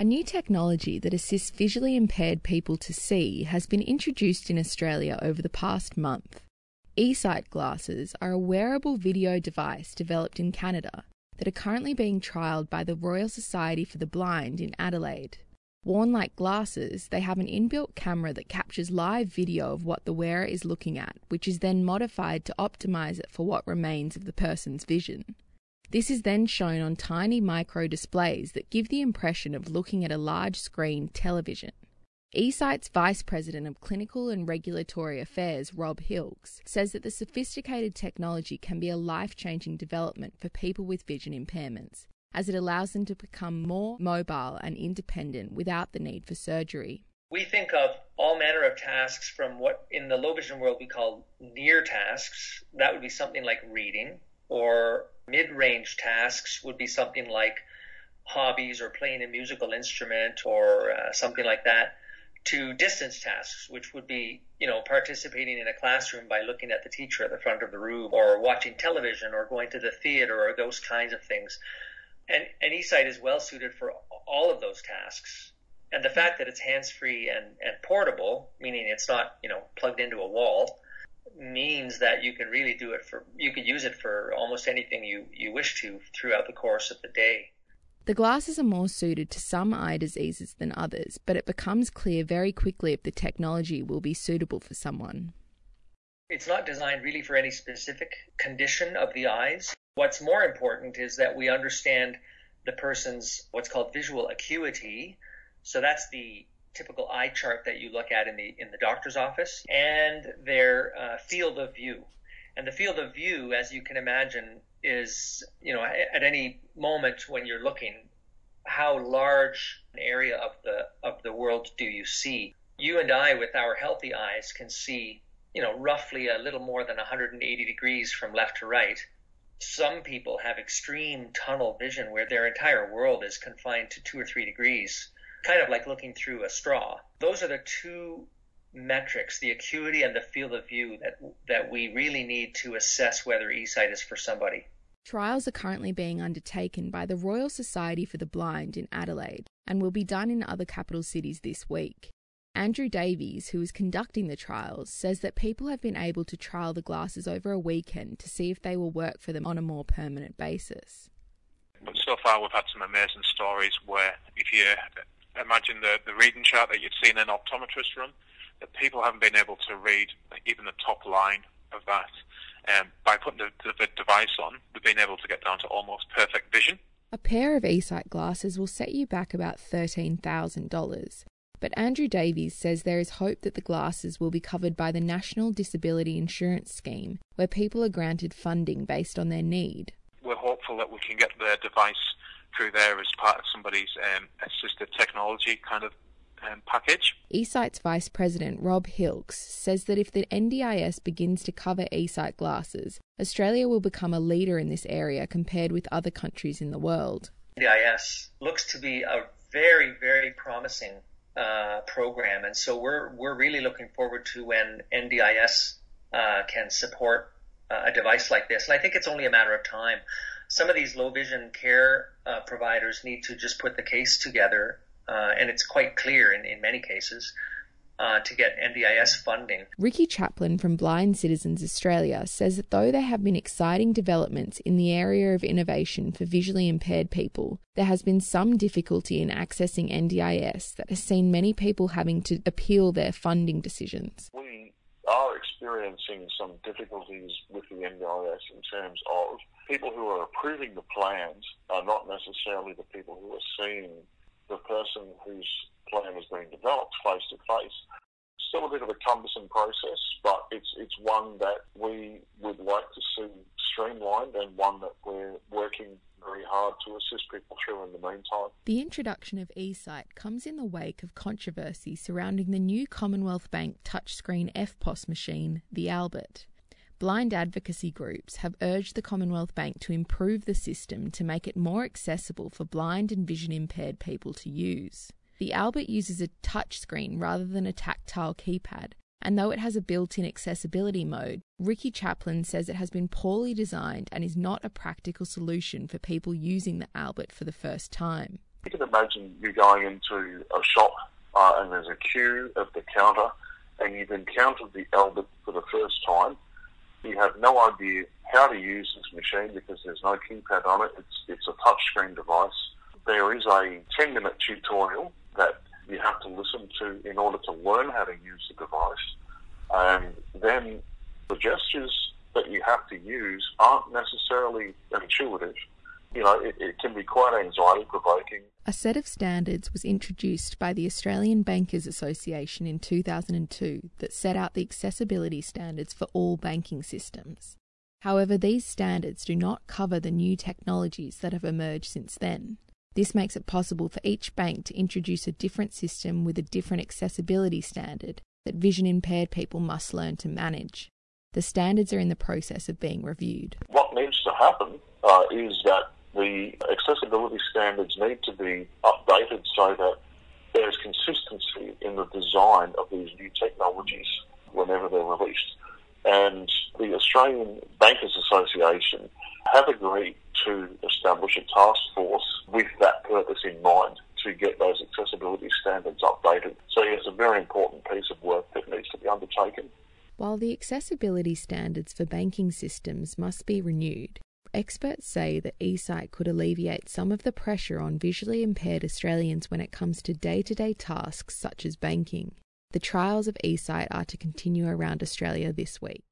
A new technology that assists visually impaired people to see has been introduced in Australia over the past month. eSight glasses are a wearable video device developed in Canada that are currently being trialled by the Royal Society for the Blind in Adelaide. Worn like glasses, they have an inbuilt camera that captures live video of what the wearer is looking at, which is then modified to optimise it for what remains of the person's vision. This is then shown on tiny micro displays that give the impression of looking at a large screen television. eSight's Vice President of Clinical and Regulatory Affairs, Rob Hilks, says that the sophisticated technology can be a life-changing development for people with vision impairments, as it allows them to become more mobile and independent without the need for surgery. We think of all manner of tasks from what in the low vision world we call near tasks. That would be something like reading, or mid-range tasks would be something like hobbies or playing a musical instrument or something like that, to distance tasks, which would be, participating in a classroom by looking at the teacher at the front of the room, or watching television, or going to the theater, or those kinds of things. And eSight is well suited for all of those tasks. And the fact that it's hands-free and portable, meaning it's not, plugged into a wall, means that you can really you could use it for almost anything you wish to throughout the course of the day. The glasses are more suited to some eye diseases than others, but it becomes clear very quickly if the technology will be suitable for someone. It's not designed really for any specific condition of the eyes. What's more important is that we understand the person's what's called visual acuity. So that's the typical eye chart that you look at in the doctor's office, and their field of view. And the field of view, as you can imagine, is, at any moment when you're looking, how large an area of the world do you see? You and I, with our healthy eyes, can see, roughly a little more than 180 degrees from left to right. Some people have extreme tunnel vision where their entire world is confined to 2 or 3 degrees, kind of like looking through a straw. Those are the two metrics, the acuity and the field of view, that we really need to assess whether eSight is for somebody. Trials are currently being undertaken by the Royal Society for the Blind in Adelaide and will be done in other capital cities this week. Andrew Davies, who is conducting the trials, says that people have been able to trial the glasses over a weekend to see if they will work for them on a more permanent basis. But so far we've had some amazing stories where, if you imagine the reading chart that you'd seen an optometrist run, that people haven't been able to read even the top line of that. By putting the device on, they've been able to get down to almost perfect vision. A pair of eSight glasses will set you back about $13,000. But Andrew Davies says there is hope that the glasses will be covered by the National Disability Insurance Scheme, where people are granted funding based on their need. We're hopeful that we can get the device through there as part of somebody's assistive technology kind of package. eSight's Vice President Rob Hilks says that if the NDIS begins to cover eSight glasses, Australia will become a leader in this area compared with other countries in the world. NDIS looks to be a very, very promising program, and so we're really looking forward to when NDIS can support a device like this. And I think it's only a matter of time. Some of these low vision care providers need to just put the case together, and it's quite clear in many cases, to get NDIS funding. Ricky Chaplin from Blind Citizens Australia says that though there have been exciting developments in the area of innovation for visually impaired people, there has been some difficulty in accessing NDIS that has seen many people having to appeal their funding decisions. We are experiencing some difficulties with the NDIS in terms of people who are approving the plans are not necessarily the people who are seeing the person whose plan is being developed face to face. Still a bit of a cumbersome process, but it's one that we would like to see streamlined, and one that we're working very hard to assist people through in the meantime. The introduction of eSight comes in the wake of controversy surrounding the new Commonwealth Bank touchscreen EFTPOS machine, the Albert. Blind advocacy groups have urged the Commonwealth Bank to improve the system to make it more accessible for blind and vision impaired people to use. The Albert uses a touchscreen rather than a tactile keypad, and though it has a built-in accessibility mode, Ricky Chaplin says it has been poorly designed and is not a practical solution for people using the Albert for the first time. You can imagine you going into a shop and there's a queue at the counter and you've encountered the Albert for the first time. You have no idea how to use this machine because there's no keypad on it. It's a touchscreen device. There is a 10-minute tutorial that you have to listen to in order to learn how to use the device. And then the gestures that you have to use aren't necessarily intuitive. You know, it can be quite anxiety-provoking. A set of standards was introduced by the Australian Bankers Association in 2002 that set out the accessibility standards for all banking systems. However, these standards do not cover the new technologies that have emerged since then. This makes it possible for each bank to introduce a different system with a different accessibility standard that vision-impaired people must learn to manage. The standards are in the process of being reviewed. What needs to happen is that the accessibility standards need to be updated so that there's consistency in the design of these new technologies whenever they're released. And the Australian Bankers Association have agreed to establish a task force with that purpose in mind to get those accessibility standards updated. So it's a very important piece of work that needs to be undertaken. While the accessibility standards for banking systems must be renewed, experts say that eSight could alleviate some of the pressure on visually impaired Australians when it comes to day-to-day tasks such as banking. The trials of eSight are to continue around Australia this week.